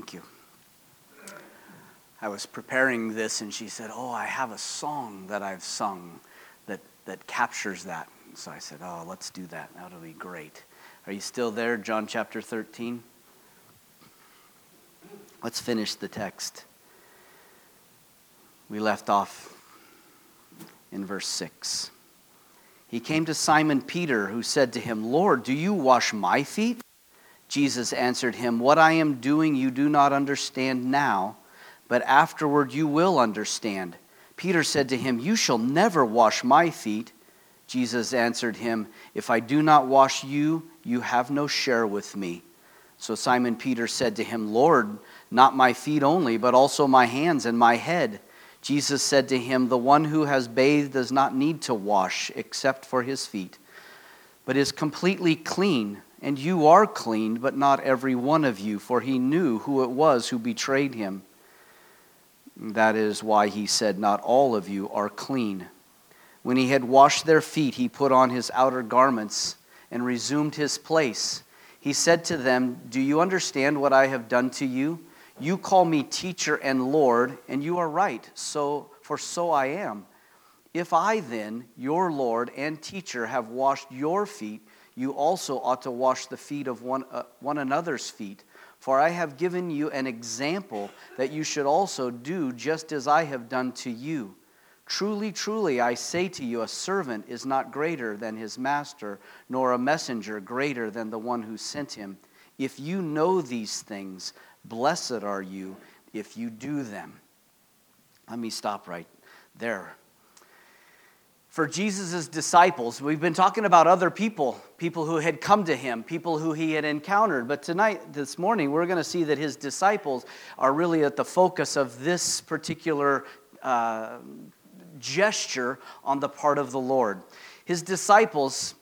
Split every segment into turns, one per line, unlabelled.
Thank you. I was preparing this and she said, I have a song that I've sung that captures that. So I said, let's do that. That'll be great. Are you still there? John chapter 13? Let's finish the text. We left off in verse 6. He came to Simon Peter, who said to him, Lord, do you wash my feet? Jesus answered him, what I am doing you do not understand now, but afterward you will understand. Peter said to him, you shall never wash my feet. Jesus answered him, if I do not wash you, you have no share with me. So Simon Peter said to him, Lord, not my feet only, but also my hands and my head. Jesus said to him, the one who has bathed does not need to wash except for his feet, but is completely clean. And you are clean, but not every one of you, for he knew who it was who betrayed him. That is why he said, not all of you are clean. When he had washed their feet, he put on his outer garments and resumed his place. He said to them, do you understand what I have done to you? You call me teacher and Lord, and you are right, so I am. If I then, your Lord and teacher, have washed your feet, you also ought to wash the feet of one another's feet. For I have given you an example that you should also do just as I have done to you. Truly, truly, I say to you, a servant is not greater than his master, nor a messenger greater than the one who sent him. If you know these things, blessed are you if you do them. Let me stop right there. For Jesus' disciples, we've been talking about other people who had come to him, people who he had encountered. But this morning, we're going to see that his disciples are really at the focus of this particular gesture on the part of the Lord. His disciples,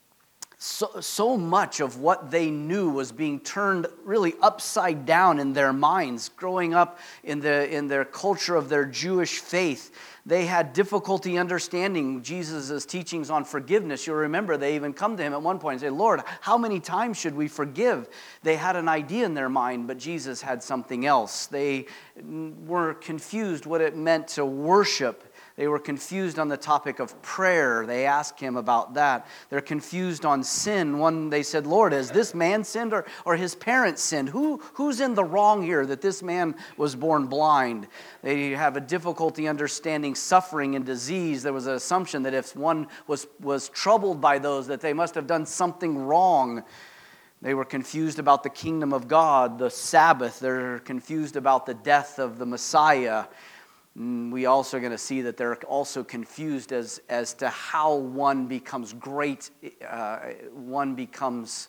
so much of what they knew was being turned really upside down in their minds. Growing up in their culture of their Jewish faith, they had difficulty understanding Jesus' teachings on forgiveness. You'll remember they even come to him at one point and say, Lord, how many times should we forgive? They had an idea in their mind, but Jesus had something else. They were confused what it meant to worship. They were confused on the topic of prayer. They asked him about that. They're confused on sin. They said, Lord, has this man sinned or his parents sinned? Who's in the wrong here that this man was born blind? They have a difficulty understanding suffering and disease. There was an assumption that if one was troubled by those, that they must have done something wrong. They were confused about the kingdom of God, the Sabbath. They're confused about the death of the Messiah. We also are going to see that they're also confused as to how one becomes great. One becomes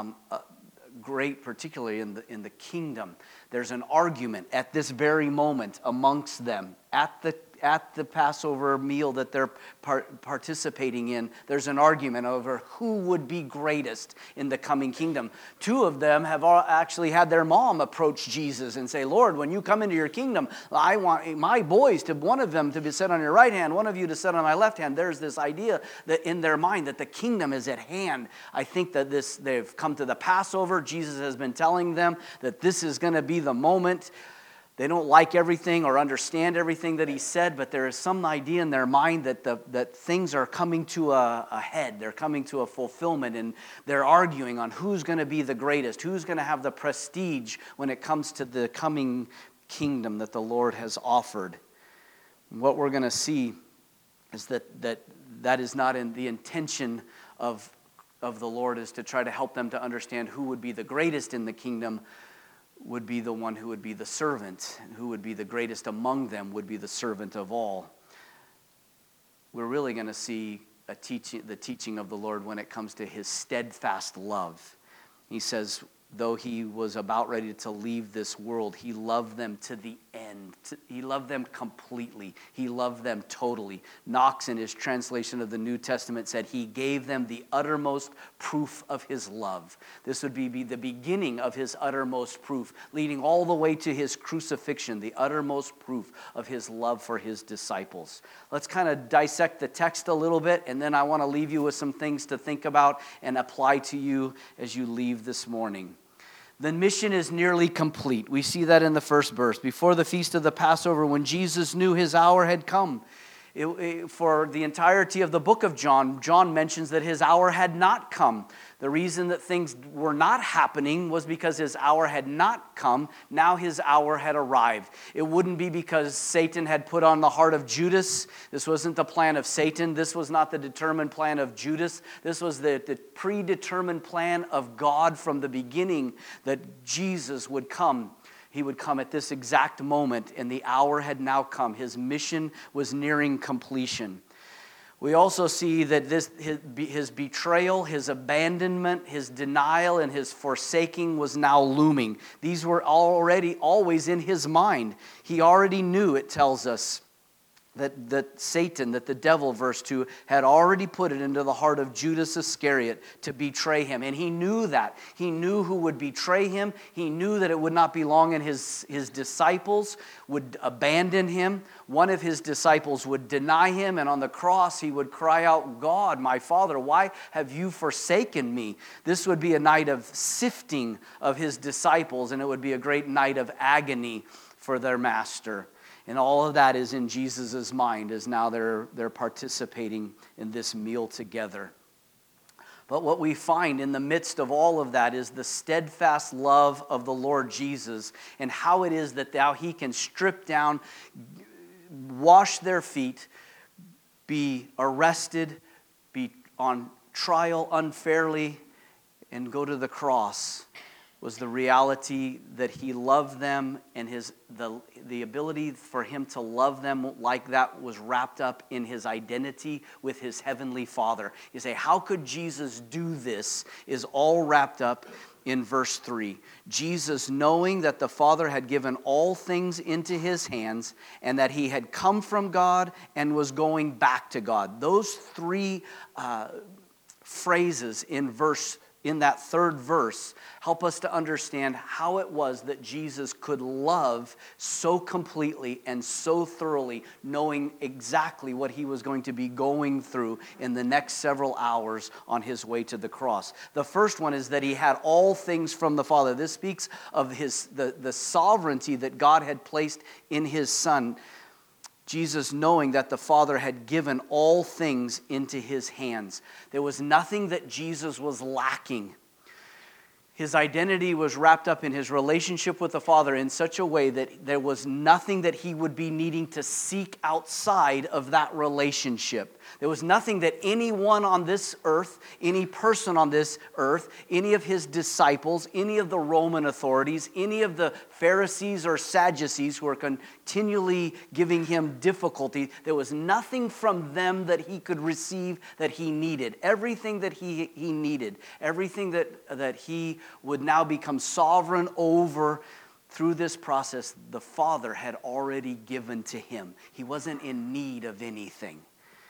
great, particularly in the kingdom. There's an argument at this very moment amongst them at the Passover meal that they're participating in. There's an argument over who would be greatest in the coming kingdom. Two of them have actually had their mom approach Jesus and say, Lord, when you come into your kingdom, I want my boys, one of them to be set on your right hand, one of you to sit on my left hand. There's this idea that in their mind that the kingdom is at hand. I think that they've come to the Passover. Jesus has been telling them that this is going to be the moment. They don't like everything or understand everything that he said, but there is some idea in their mind that things are coming to a head. They're coming to a fulfillment, and they're arguing on who's going to be the greatest, who's going to have the prestige when it comes to the coming kingdom that the Lord has offered. And what we're going to see is that is not in the intention of the Lord, is to try to help them to understand who would be the greatest in the kingdom, would be the one who would be the servant, and who would be the greatest among them would be the servant of all. We're really going to see the teaching of the Lord when it comes to his steadfast love. He says, though he was about ready to leave this world, he loved them to the end. He loved them completely. He loved them totally. Knox, in his translation of the New Testament, said he gave them the uttermost proof of his love. This would be the beginning of his uttermost proof, leading all the way to his crucifixion, the uttermost proof of his love for his disciples. Let's kind of dissect the text a little bit, and then I want to leave you with some things to think about and apply to you as you leave this morning. The mission is nearly complete. We see that in the first verse. Before the feast of the Passover, when Jesus knew his hour had come, for the entirety of the book of John, John mentions that his hour had not come. The reason that things were not happening was because his hour had not come. Now his hour had arrived. It wouldn't be because Satan had put on the heart of Judas. This wasn't the plan of Satan. This was not the determined plan of Judas. This was the predetermined plan of God from the beginning, that Jesus would come. He would come at this exact moment, and the hour had now come. His mission was nearing completion. We also see that his betrayal, his abandonment, his denial, and his forsaking was now looming. These were already always in his mind. He already knew, it tells us, that Satan, that the devil, verse 2, had already put it into the heart of Judas Iscariot to betray him. And he knew that. He knew who would betray him. He knew that it would not be long and his disciples would abandon him. One of his disciples would deny him, and on the cross he would cry out, "God, my Father, why have you forsaken me?" This would be a night of sifting of his disciples, and it would be a great night of agony for their master. And all of that is in Jesus' mind as now they're participating in this meal together. But what we find in the midst of all of that is the steadfast love of the Lord Jesus, and how it is that now he can strip down, wash their feet, be arrested, be on trial unfairly, and go to the cross. Was the reality that he loved them, and the ability for him to love them like that was wrapped up in his identity with his heavenly Father. You say, how could Jesus do this? Is all wrapped up in verse 3. Jesus, knowing that the Father had given all things into his hands, and that he had come from God and was going back to God. Those three phrases in that third verse help us to understand how it was that Jesus could love so completely and so thoroughly, knowing exactly what he was going to be going through in the next several hours on his way to the cross. The first one is that he had all things from the Father. This speaks of the sovereignty that God had placed in his Son. Jesus, knowing that the Father had given all things into his hands. There was nothing that Jesus was lacking. His identity was wrapped up in his relationship with the Father in such a way that there was nothing that he would be needing to seek outside of that relationship. There was nothing that anyone on this earth, any person on this earth, any of his disciples, any of the Roman authorities, any of the Pharisees or Sadducees who were continually giving him difficulty, there was nothing from them that he could receive that he needed. Everything that he needed, everything that he would now become sovereign over through this process, the Father had already given to him. He wasn't in need of anything.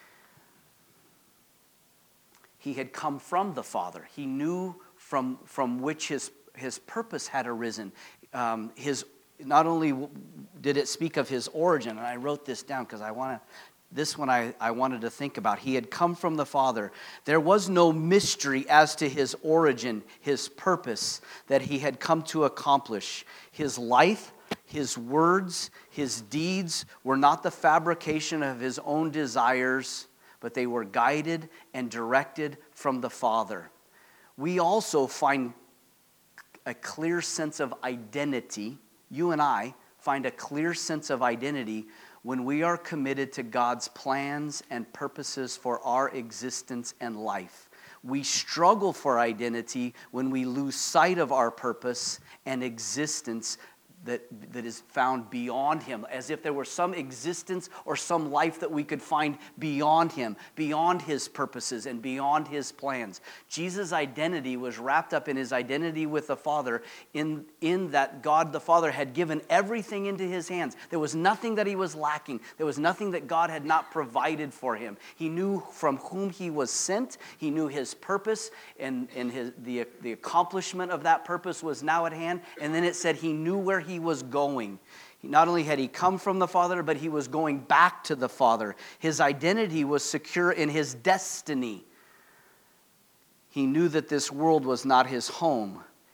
He had come from the Father. He knew from which his purpose had arisen. Not only did it speak of his origin, and I wrote this down because I wanted to think about. He had come from the Father. There was no mystery as to his origin, his purpose that he had come to accomplish. His life, his words, his deeds were not the fabrication of his own desires, but they were guided and directed from the Father. We also find a clear sense of identity. You and I find a clear sense of identity when we are committed to God's plans and purposes for our existence and life. We struggle for identity when we lose sight of our purpose and existence that is found beyond him, as if there were some existence or some life that we could find beyond him, beyond his purposes and beyond his plans. Jesus' identity was wrapped up in his identity with the Father, in that God the Father had given everything into his hands. There was nothing that he was lacking. There was nothing that God had not provided for him. He knew from whom he was sent. He knew his purpose, and the accomplishment of that purpose was now at hand. And then it said he knew where he was going. Not only had he come from the Father, but he was going back to the Father. His identity was secure in his destiny. He knew that this world was not his home,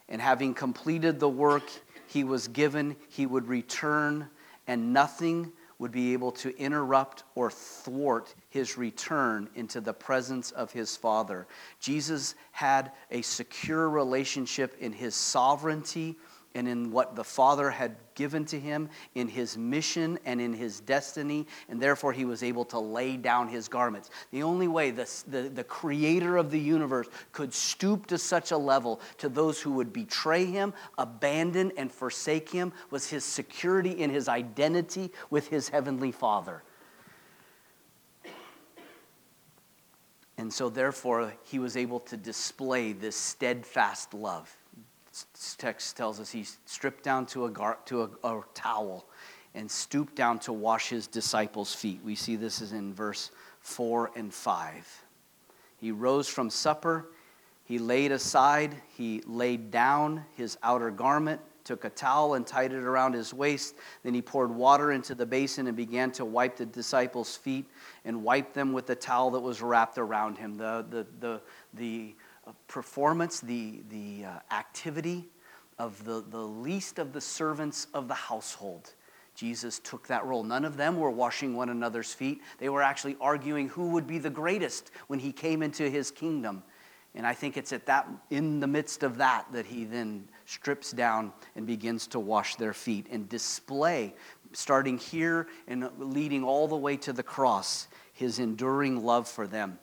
And having completed the work he was given, he would return, and nothing would be able to interrupt or thwart his return into the presence of his Father. Jesus had a secure relationship in his sovereignty and in what the Father had given to him, in his mission and in his destiny, and therefore he was able to lay down his garments. The only way the creator of the universe could stoop to such a level to those who would betray him, abandon, and forsake him was his security in his identity with his heavenly Father. And so therefore he was able to display this steadfast love. This text tells us he stripped down to a towel and stooped down to wash his disciples' feet. We see this is in verse 4 and 5. He rose from supper. He laid down his outer garment, took a towel and tied it around his waist. Then he poured water into the basin and began to wipe the disciples' feet and wiped them with the towel that was wrapped around him. The performance, the activity of the least of the servants of the household. Jesus took that role. None of them were washing one another's feet. They were actually arguing who would be the greatest when he came into his kingdom. And I think it's in the midst of that he then strips down and begins to wash their feet and display, starting here and leading all the way to the cross, his enduring love for them.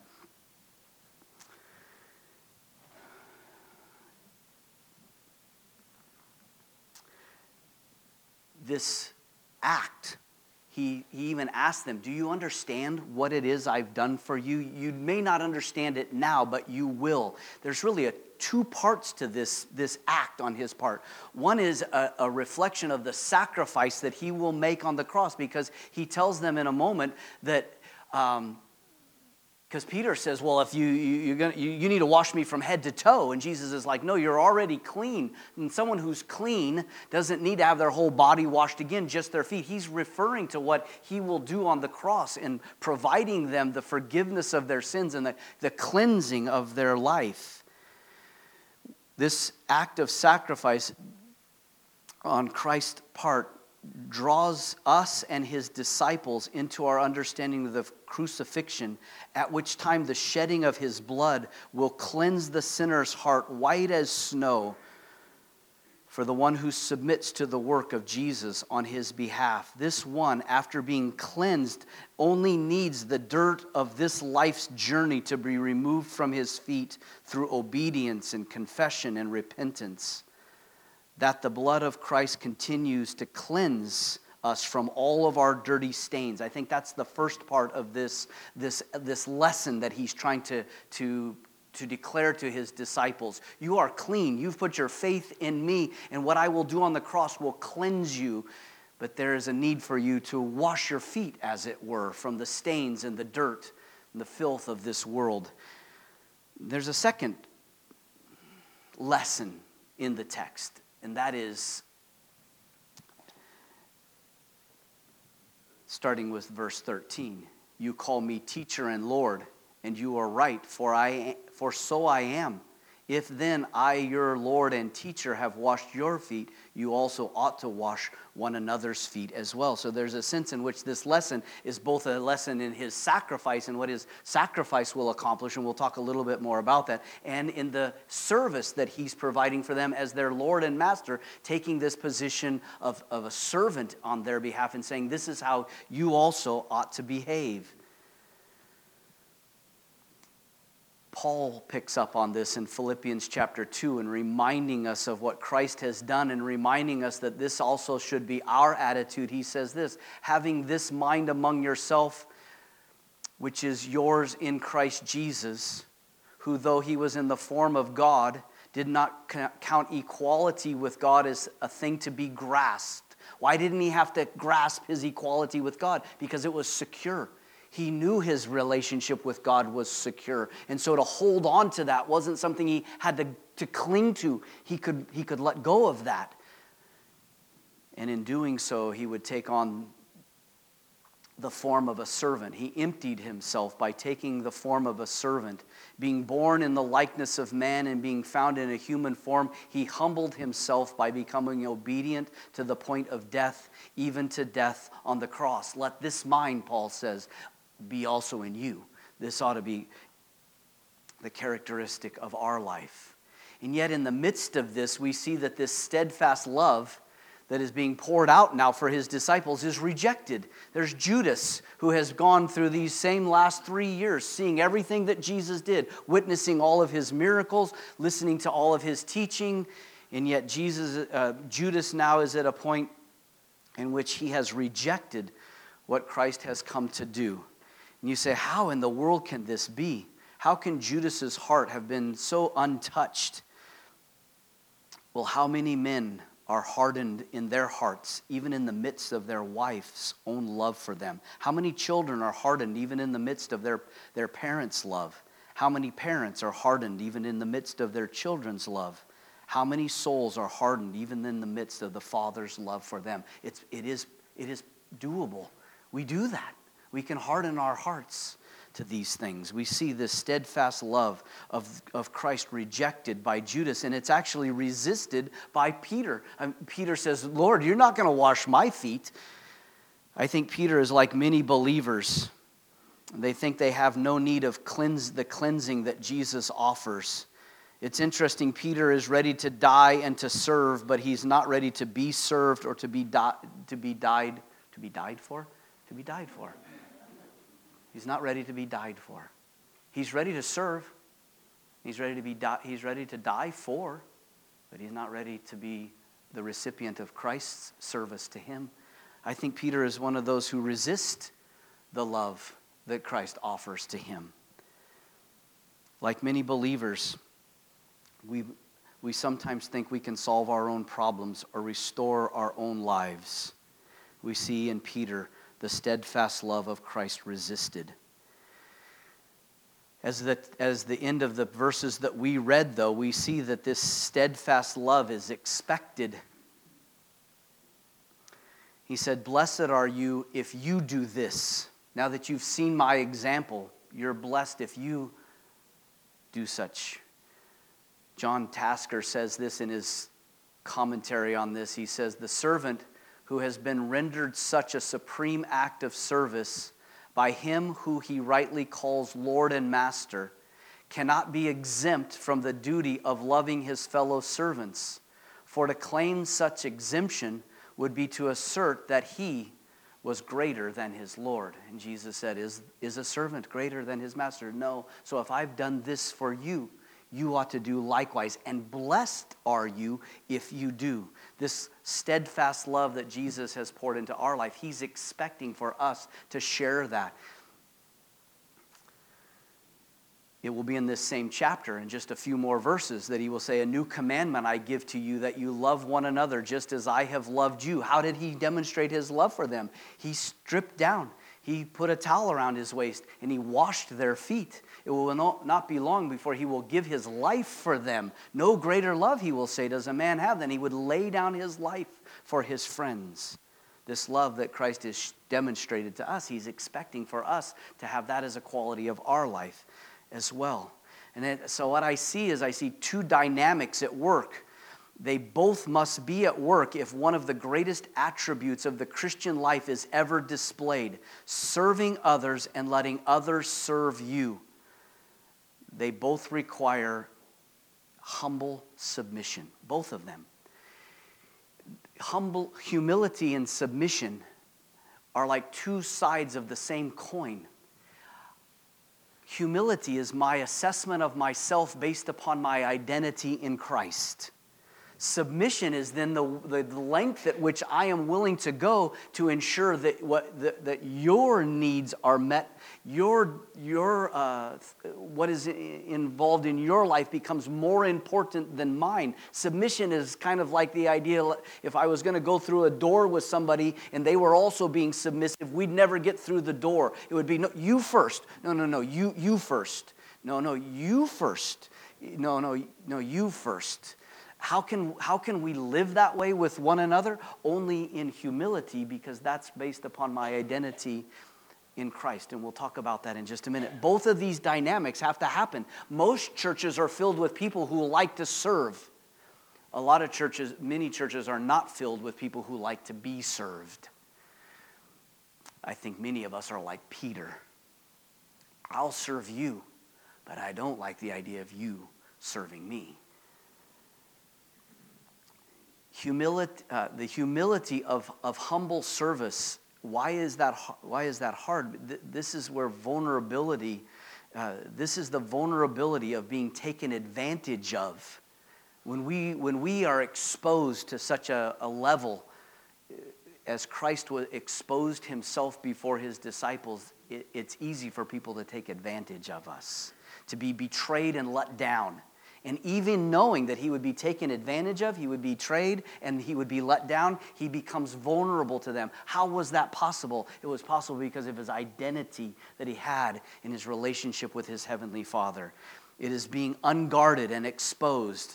This act, he even asked them, do you understand what it is I've done for you? You may not understand it now, but you will. There's really two parts to this act on his part. One is a reflection of the sacrifice that he will make on the cross, because he tells them in a moment that because Peter says, well, if you need to wash me from head to toe. And Jesus is like, no, you're already clean. And someone who's clean doesn't need to have their whole body washed again, just their feet. He's referring to what he will do on the cross and providing them the forgiveness of their sins and the cleansing of their life. This act of sacrifice on Christ's part draws us and his disciples into our understanding of the crucifixion, at which time the shedding of his blood will cleanse the sinner's heart white as snow for the one who submits to the work of Jesus on his behalf. This one, after being cleansed, only needs the dirt of this life's journey to be removed from his feet through obedience and confession and repentance. That the blood of Christ continues to cleanse us from all of our dirty stains. I think that's the first part of this lesson that he's trying to declare to his disciples. You are clean. You've put your faith in me, and what I will do on the cross will cleanse you. But there is a need for you to wash your feet, as it were, from the stains and the dirt and the filth of this world. There's a second lesson in the text. And that is, starting with verse 13, you call me teacher and Lord, and you are right, for so I am. If then I, your Lord and teacher, have washed your feet, you also ought to wash one another's feet as well. So there's a sense in which this lesson is both a lesson in his sacrifice and what his sacrifice will accomplish, and we'll talk a little bit more about that, and in the service that he's providing for them as their Lord and Master, taking this position of a servant on their behalf and saying, this is how you also ought to behave. Paul picks up on this in Philippians chapter 2 and reminding us of what Christ has done and reminding us that this also should be our attitude. He says this, having this mind among yourself, which is yours in Christ Jesus, who though he was in the form of God, did not count equality with God as a thing to be grasped. Why didn't he have to grasp his equality with God? Because it was secure. He knew his relationship with God was secure. And so to hold on to that wasn't something he had to cling to. He could let go of that. And in doing so, he would take on the form of a servant. He emptied himself by taking the form of a servant. Being born in the likeness of man and being found in a human form, he humbled himself by becoming obedient to the point of death, even to death on the cross. Let this mind, Paul says, be also in you. This ought to be the characteristic of our life. And yet in the midst of this, we see that this steadfast love that is being poured out now for his disciples is rejected. There's Judas, who has gone through these same last 3 years, seeing everything that Jesus did, witnessing all of his miracles, listening to all of his teaching, and yet Judas now is at a point in which he has rejected what Christ has come to do. And you say, how in the world can this be? How can Judas's heart have been so untouched? Well, how many men are hardened in their hearts, even in the midst of their wife's own love for them? How many children are hardened even in the midst of their parents' love? How many parents are hardened even in the midst of their children's love? How many souls are hardened even in the midst of the Father's love for them? It is doable. We do that. We can harden our hearts to these things. We see this steadfast love of Christ rejected by Judas, and it's actually resisted by Peter. Peter says, Lord, you're not going to wash my feet. I think Peter is like many believers. They think they have no need of the cleansing that Jesus offers. It's interesting, Peter is ready to die and to serve, but he's not ready to be served or to be died for. He's not ready to be died for. He's ready to serve. He's ready to die for, but he's not ready to be the recipient of Christ's service to him. I think Peter is one of those who resist the love that Christ offers to him. Like many believers, we sometimes think we can solve our own problems or restore our own lives. We see in Peter the steadfast love of Christ resisted. As the end of the verses that we read, though, we see that this steadfast love is expected. He said, blessed are you if you do this. Now that you've seen my example, you're blessed if you do such. John Tasker says this in his commentary on this. He says, the servant who has been rendered such a supreme act of service by him who he rightly calls Lord and Master cannot be exempt from the duty of loving his fellow servants. For to claim such exemption would be to assert that he was greater than his Lord. And Jesus said, is a servant greater than his master? No. So if I've done this for you, you ought to do likewise. And blessed are you if you do. This steadfast love that Jesus has poured into our life, he's expecting for us to share that. It will be in this same chapter, in just a few more verses, that he will say, a new commandment I give to you, that you love one another just as I have loved you. How did he demonstrate his love for them? He stripped down. He put a towel around his waist and he washed their feet. It will not be long before he will give his life for them. No greater love, he will say, does a man have than he would lay down his life for his friends. This love that Christ has demonstrated to us, he's expecting for us to have that as a quality of our life as well. And so what I see is two dynamics at work. They both must be at work if one of the greatest attributes of the Christian life is ever displayed: serving others and letting others serve you. They both require humble submission, both of them. Humility and submission are like two sides of the same coin. Humility is my assessment of myself based upon my identity in Christ. Submission is then the length at which I am willing to go to ensure that your needs are met. What is involved in your life becomes more important than mine. Submission is kind of like the idea, if I was going to go through a door with somebody and they were also being submissive, we'd never get through the door. It would be, no, you first. No, you first. No, you first. No, you first. How can we live that way with one another? Only in humility, because that's based upon my identity in Christ, and we'll talk about that in just a minute. Both of these dynamics have to happen. Most churches are filled with people who like to serve. A lot of churches, many churches are not filled with people who like to be served. I think many of us are like Peter. I'll serve you, but I don't like the idea of you serving me. The humility of humble service. Why is that hard? This is where vulnerability. This is the vulnerability of being taken advantage of. When we are exposed to such a level, as Christ exposed himself before his disciples, it's easy for people to take advantage of us, to be betrayed and let down. And even knowing that he would be taken advantage of, he would be betrayed, and he would be let down, he becomes vulnerable to them. How was that possible? It was possible because of his identity that he had in his relationship with his heavenly Father. It is being unguarded and exposed.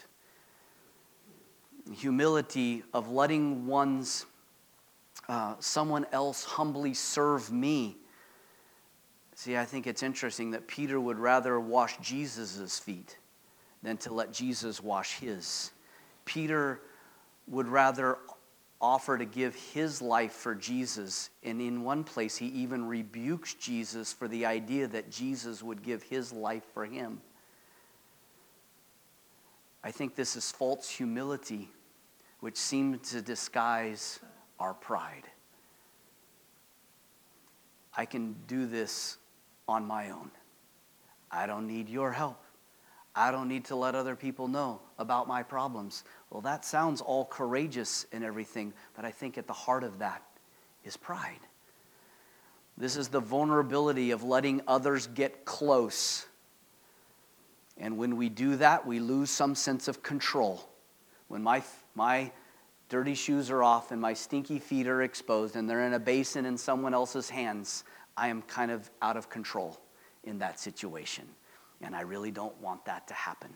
Humility of letting someone else humbly serve me. See, I think it's interesting that Peter would rather wash Jesus' feet than to let Jesus wash his. Peter would rather offer to give his life for Jesus, and in one place he even rebukes Jesus for the idea that Jesus would give his life for him. I think this is false humility, which seems to disguise our pride. I can do this on my own. I don't need your help. I don't need to let other people know about my problems. Well, that sounds all courageous and everything, but I think at the heart of that is pride. This is the vulnerability of letting others get close. And when we do that, we lose some sense of control. When my dirty shoes are off and my stinky feet are exposed and they're in a basin in someone else's hands, I am kind of out of control in that situation. And I really don't want that to happen.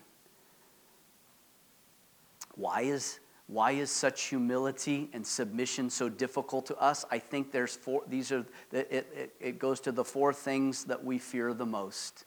Why is such humility and submission so difficult to us? I think it goes to the four things that we fear the most.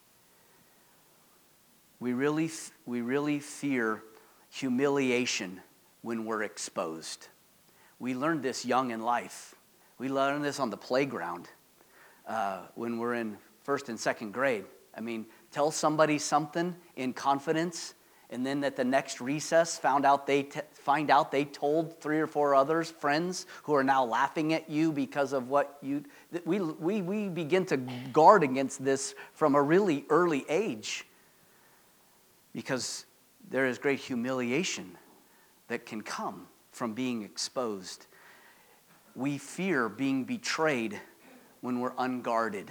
We really fear humiliation when we're exposed. We learned this young in life. We learned this on the playground when we're in first and second grade. I mean, tell somebody something in confidence, and then at the next recess find out they told 3 or 4 others, friends, who are now laughing at you because of what you. We begin to guard against this from a really early age, because there is great humiliation that can come from being exposed. We fear being betrayed when we're unguarded.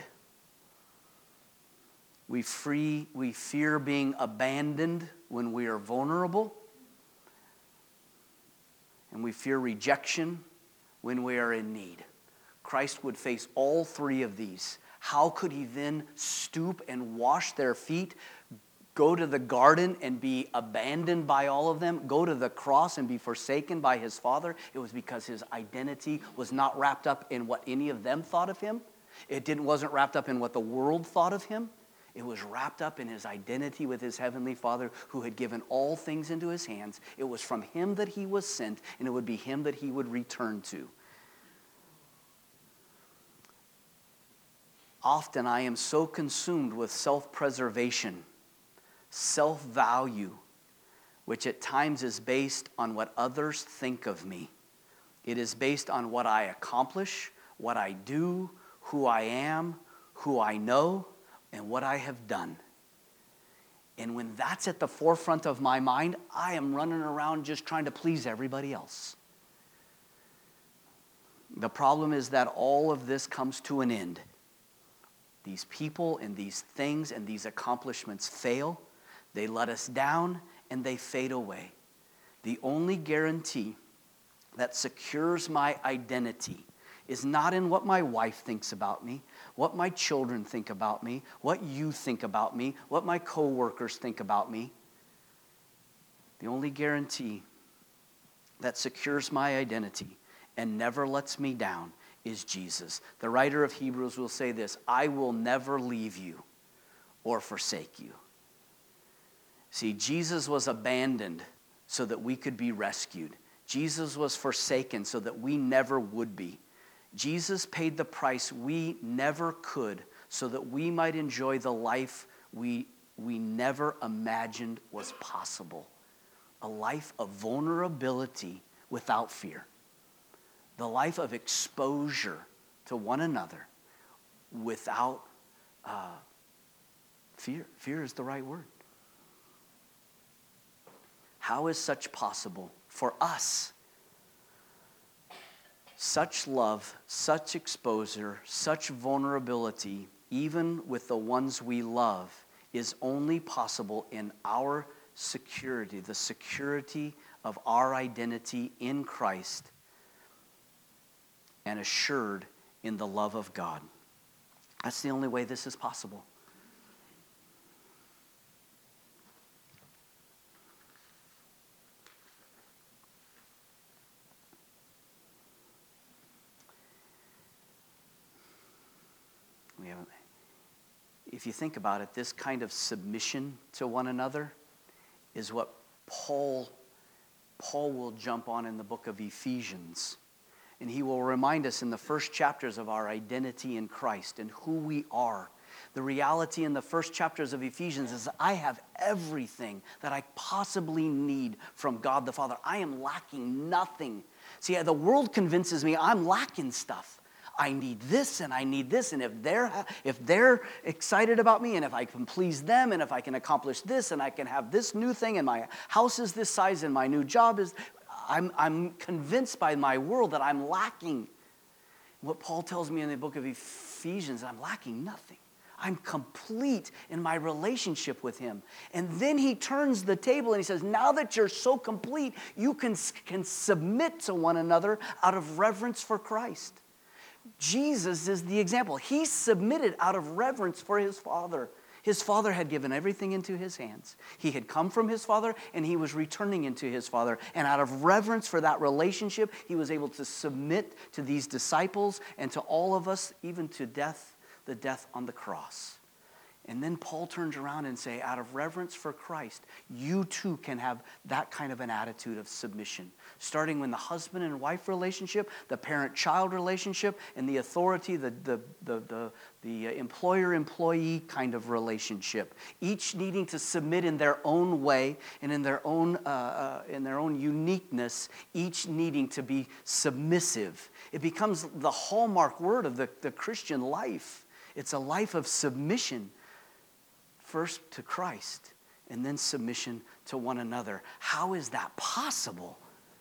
We fear being abandoned when we are vulnerable. And we fear rejection when we are in need. Christ would face all 3 of these. How could he then stoop and wash their feet, go to the garden and be abandoned by all of them, go to the cross and be forsaken by his Father? It was because his identity was not wrapped up in what any of them thought of him. It wasn't wrapped up in what the world thought of him. It was wrapped up in his identity with his heavenly Father, who had given all things into his hands. It was from him that he was sent, and it would be him that he would return to. Often I am so consumed with self-preservation, self-value, which at times is based on what others think of me. It is based on what I accomplish, what I do, who I am, who I know, and what I have done. And when that's at the forefront of my mind, I am running around just trying to please everybody else. The problem is that all of this comes to an end. These people and these things and these accomplishments fail. They let us down and they fade away. The only guarantee that secures my identity is not in what my wife thinks about me, what my children think about me, what you think about me, what my coworkers think about me. The only guarantee that secures my identity and never lets me down is Jesus. The writer of Hebrews will say this, I will never leave you or forsake you. See, Jesus was abandoned so that we could be rescued. Jesus was forsaken so that we never would be. Jesus paid the price we never could so that we might enjoy the life we never imagined was possible. A life of vulnerability without fear. The life of exposure to one another without fear. Fear is the right word. How is such possible for us? Such love, such exposure, such vulnerability, even with the ones we love, is only possible in our security, the security of our identity in Christ, and assured in the love of God. That's the only way this is possible. If you think about it, this kind of submission to one another is what Paul will jump on in the book of Ephesians. And he will remind us in the first chapters of our identity in Christ and who we are. The reality in the first chapters of Ephesians is I have everything that I possibly need from God the Father. I am lacking nothing. See, the world convinces me I'm lacking stuff. I need this and I need this, and if they're excited about me, and if I can please them, and if I can accomplish this, and I can have this new thing, and my house is this size, and my new job is, I'm convinced by my world that I'm lacking. What Paul tells me in the book of Ephesians, I'm lacking nothing. I'm complete in my relationship with him. And then he turns the table and he says, now that you're so complete, you can submit to one another out of reverence for Christ. Jesus is the example. He submitted out of reverence for his Father. His Father had given everything into his hands. He had come from his Father, and he was returning into his Father. And out of reverence for that relationship, he was able to submit to these disciples and to all of us, even to death, the death on the cross. And then Paul turns around and says, out of reverence for Christ, you too can have that kind of an attitude of submission. Starting with the husband and wife relationship, the parent-child relationship, and the authority, the employer-employee kind of relationship. Each needing to submit in their own way and in their own uniqueness, each needing to be submissive. It becomes the hallmark word of the Christian life. It's a life of submission. First to Christ, and then submission to one another. How is that possible?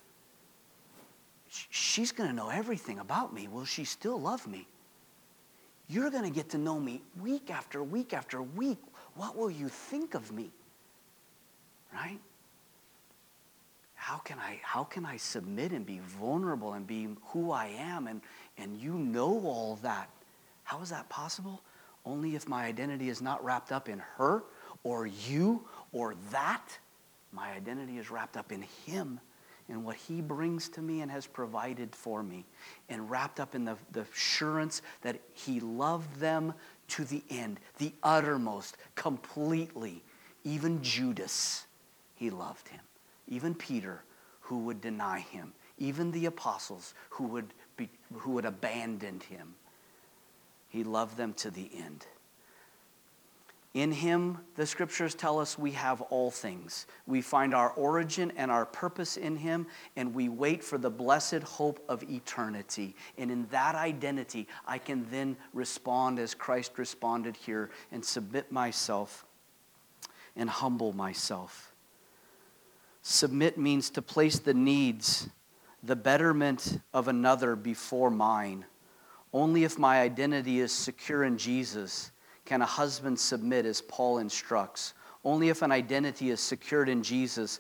She's going to know everything about me. Will she still love me? You're going to get to know me week after week after week. What will you think of me? Right? How can I submit and be vulnerable and be who I am and you know all that? How is that possible? Only if my identity is not wrapped up in her or you or that. My identity is wrapped up in him and what he brings to me and has provided for me. And wrapped up in the assurance that he loved them to the end, the uttermost, completely. Even Judas, he loved him. Even Peter, who would deny him. Even the apostles who would abandon him. He loved them to the end. In him, the scriptures tell us we have all things. We find our origin and our purpose in him, and we wait for the blessed hope of eternity. And in that identity, I can then respond as Christ responded here and submit myself and humble myself. Submit means to place the needs, the betterment of another before mine. Only if my identity is secure in Jesus can a husband submit as Paul instructs. Only if an identity is secured in Jesus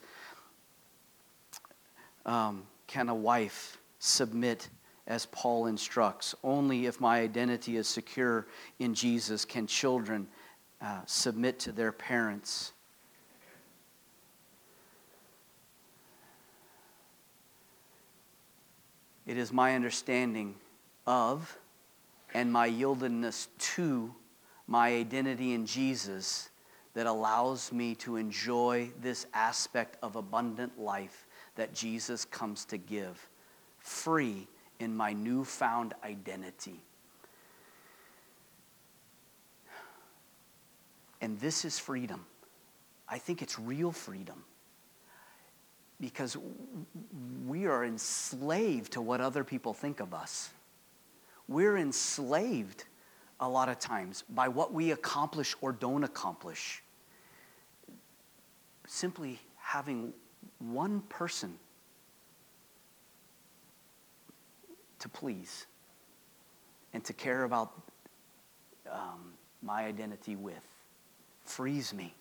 can a wife submit as Paul instructs. Only if my identity is secure in Jesus can children submit to their parents. It is my understanding of and my yieldedness to my identity in Jesus that allows me to enjoy this aspect of abundant life that Jesus comes to give, free in my newfound identity. And this is freedom. I think it's real freedom. Because we are enslaved to what other people think of us. We're enslaved a lot of times by what we accomplish or don't accomplish. Simply having one person to please and to care about my identity with frees me.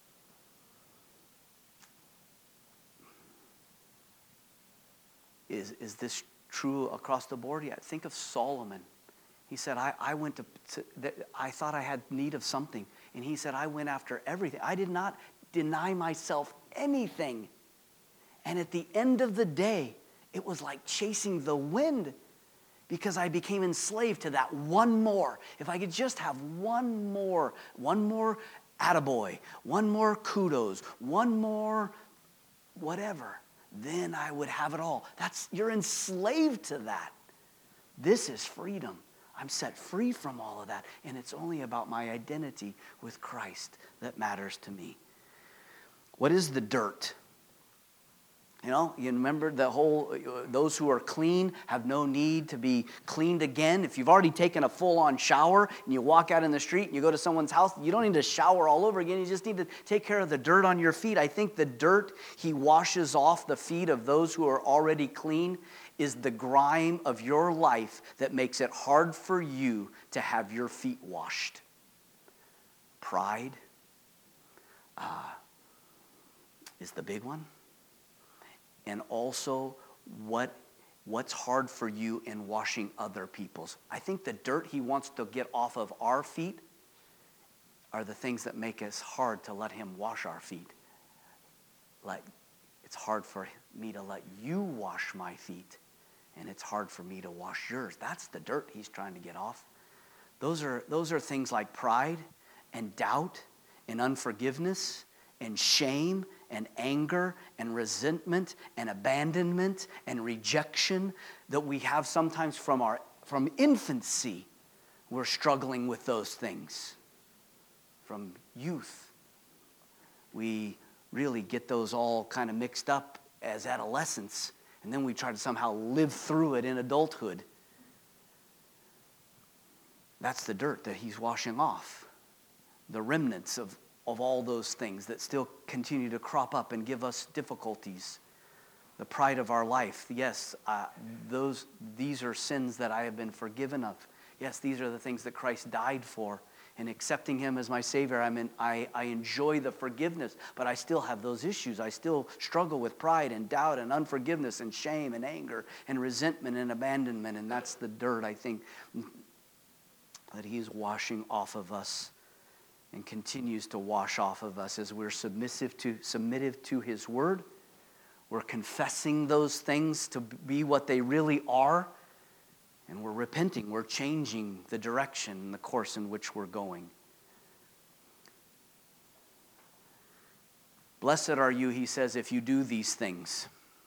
Is this true across the board? Yeah. Think of Solomon. He said, I went I thought I had need of something. And he said, I went after everything. I did not deny myself anything. And at the end of the day, it was like chasing the wind because I became enslaved to that one more. If I could just have one more attaboy, one more kudos, one more whatever, then I would have it all. You're enslaved to that. This is freedom. I'm set free from all of that, and it's only about my identity with Christ that matters to me. What is the dirt? You remember the whole, those who are clean have no need to be cleaned again. If you've already taken a full-on shower and you walk out in the street and you go to someone's house, you don't need to shower all over again. You just need to take care of the dirt on your feet. I think the dirt he washes off the feet of those who are already clean is the grime of your life that makes it hard for you to have your feet washed. Pride is the big one. And also what's hard for you in washing other people's. I think the dirt he wants to get off of our feet are the things that make us hard to let him wash our feet. Like, it's hard for me to let you wash my feet, and it's hard for me to wash yours. That's the dirt he's trying to get off. Those are things like pride and doubt and unforgiveness and shame and anger and resentment and abandonment and rejection that we have sometimes from infancy. We're struggling with those things. From youth, we really get those all kind of mixed up as adolescents, and then we try to somehow live through it in adulthood. That's the dirt that he's washing off. The remnants of all those things that still continue to crop up and give us difficulties. The pride of our life. Yes, these are sins that I have been forgiven of. Yes, these are the things that Christ died for. And accepting him as my Savior, I enjoy the forgiveness, but I still have those issues. I still struggle with pride and doubt and unforgiveness and shame and anger and resentment and abandonment. And that's the dirt, I think, that he's washing off of us and continues to wash off of us as we're submissive to his word. We're confessing those things to be what they really are. And we're repenting. We're changing the direction and the course in which we're going. Blessed are you, he says, if you do these things.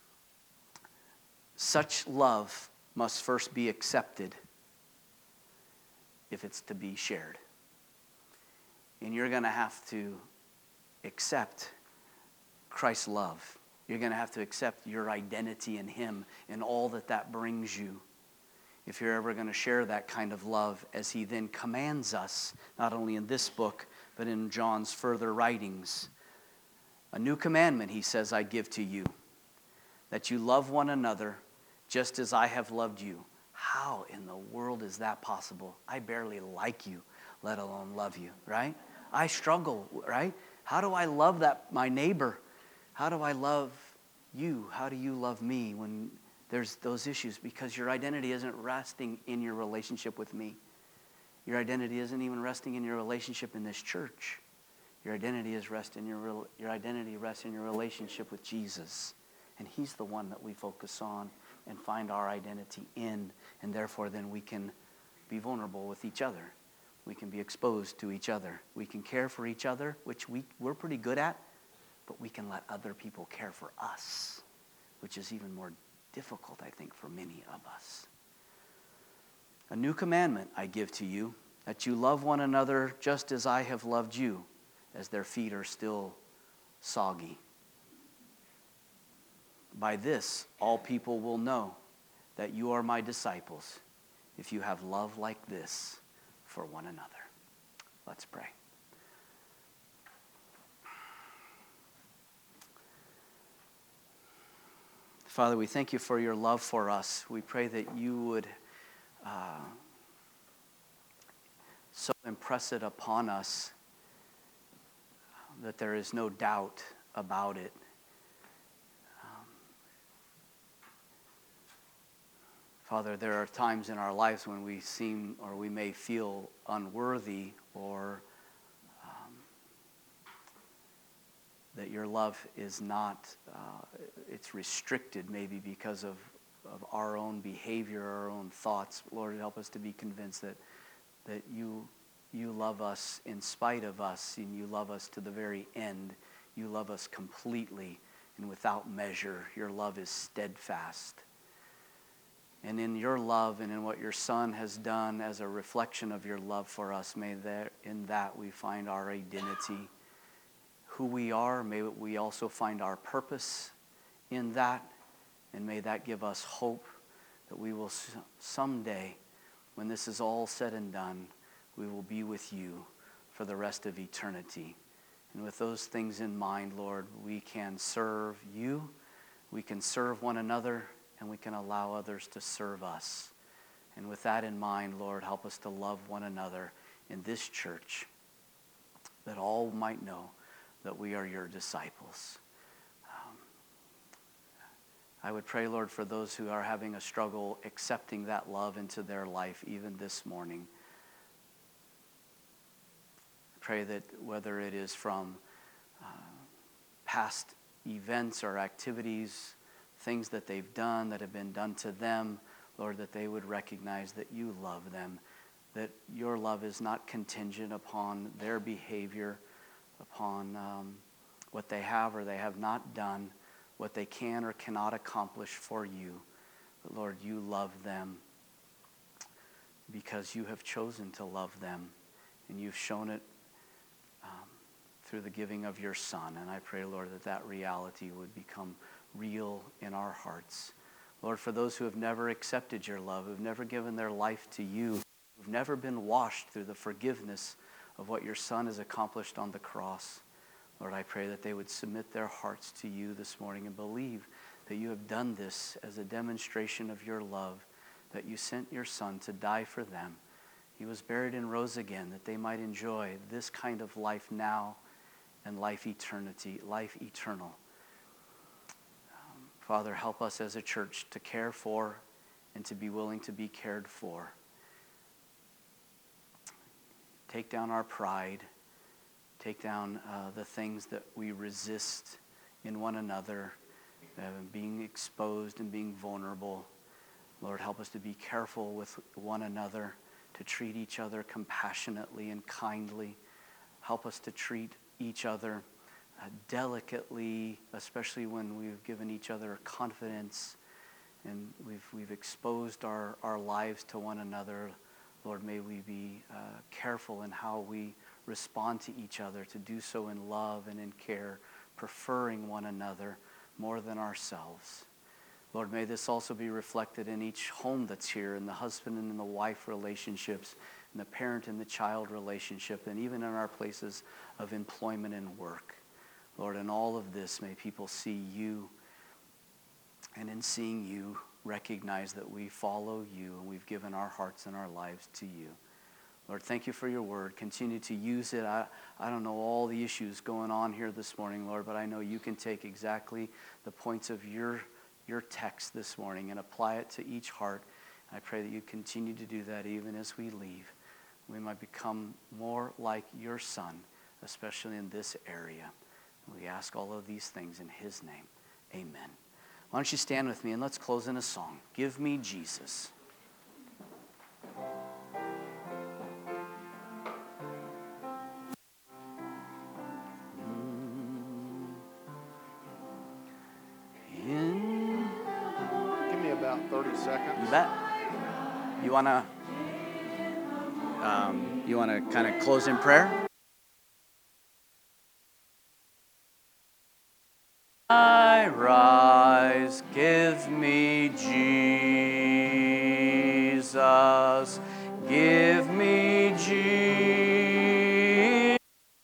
Such love must first be accepted if it's to be shared. And you're going to have to accept Christ's love. You're going to have to accept your identity in him and all that brings you. If you're ever going to share that kind of love as he then commands us, not only in this book, but in John's further writings. A new commandment, he says, I give to you, that you love one another just as I have loved you. How in the world is that possible? I barely like you, let alone love you, right? I struggle, right? How do I love my neighbor? How do I love you? How do you love me when there's those issues? Because your identity isn't resting in your relationship with me. Your identity isn't even resting in your relationship in this church. Your identity rests in your relationship with Jesus. And he's the one that we focus on and find our identity in, and therefore then we can be vulnerable with each other. We can be exposed to each other. We can care for each other, which we're pretty good at, but we can let other people care for us, which is even more difficult, I think, for many of us. A new commandment I give to you, that you love one another just as I have loved you, as their feet are still soggy. By this, all people will know that you are my disciples, if you have love like this for one another. Let's pray. Father, we thank you for your love for us. We pray that you would so impress it upon us that there is no doubt about it. Father, there are times in our lives when we seem or we may feel unworthy, or that your love is not, it's restricted maybe because of our own behavior, our own thoughts. Lord, help us to be convinced that you love us in spite of us, and you love us to the very end. You love us completely and without measure. Your love is steadfast. And in your love and in what your Son has done as a reflection of your love for us, may in that we find our identity, who we are. May we also find our purpose in that. And may that give us hope that we will someday, when this is all said and done, we will be with you for the rest of eternity. And with those things in mind, Lord, we can serve you, we can serve one another, and we can allow others to serve us. And with that in mind, Lord, help us to love one another in this church, that all might know that we are your disciples. I would pray, Lord, for those who are having a struggle accepting that love into their life even this morning. Pray that whether it is from past events or activities, things that they've done that have been done to them, Lord, that they would recognize that you love them, that your love is not contingent upon their behavior, upon what they have or they have not done, what they can or cannot accomplish for you. But Lord, you love them because you have chosen to love them, and you've shown it through the giving of your Son. And I pray, Lord, that reality would become real in our hearts. Lord, for those who have never accepted your love, who've never given their life to you, who've never been washed through the forgiveness of what your Son has accomplished on the cross, Lord, I pray that they would submit their hearts to you this morning and believe that you have done this as a demonstration of your love, that you sent your Son to die for them. He was buried and rose again, that they might enjoy this kind of life now and life eternal. Father, help us as a church to care for and to be willing to be cared for. Take down our pride. Take down the things that we resist in one another, being exposed and being vulnerable. Lord, help us to be careful with one another, to treat each other compassionately and kindly. Help us to treat each other delicately, especially when we've given each other confidence and we've exposed our lives to one another. Lord, may we be careful in how we respond to each other, to do so in love and in care, preferring one another more than ourselves. Lord, may this also be reflected in each home that's here, in the husband and in the wife relationships, in the parent and the child relationship, and even in our places of employment and work. Lord, in all of this, may people see you, and in seeing you, recognize that we follow you and we've given our hearts and our lives to you. Lord, thank you for your word. Continue to use it. I don't know all the issues going on here this morning, Lord, but I know you can take exactly the points of your text this morning and apply it to each heart. I pray that you continue to do that even as we leave. We might become more like your Son, especially in this area. We ask all of these things in his name. Amen. Why don't you stand with me and let's close in a song. Give me Jesus.
Give me about 30 seconds.
You bet. You wanna kind of close in prayer? I rise, give me Jesus, give me Jesus.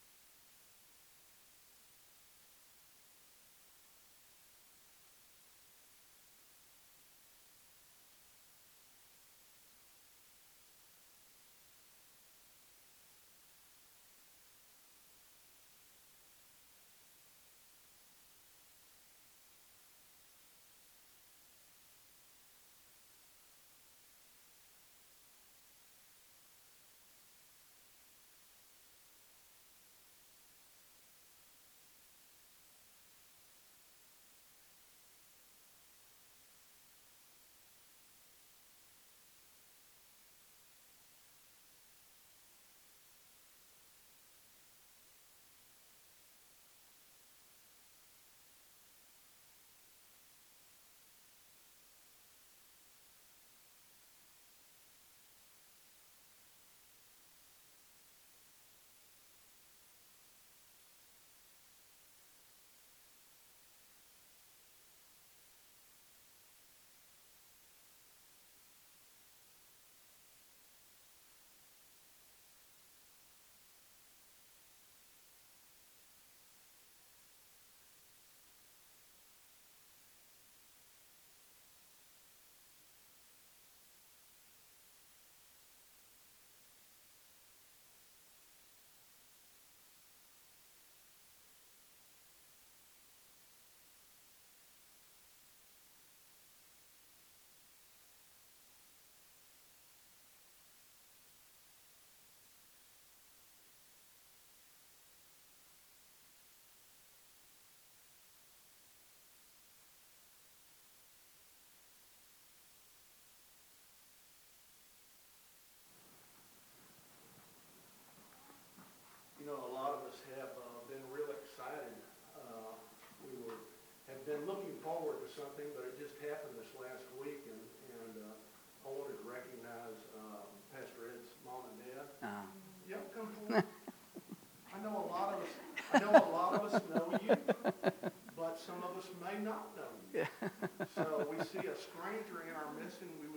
You know, a lot of us have been real excited. Have been looking forward to something, but it just happened this last week, and I wanted to recognize Pastor Ed's mom and dad. Yep, come forward. I know a lot of us know you, but some of us may not know you. So we see a stranger in our midst, and we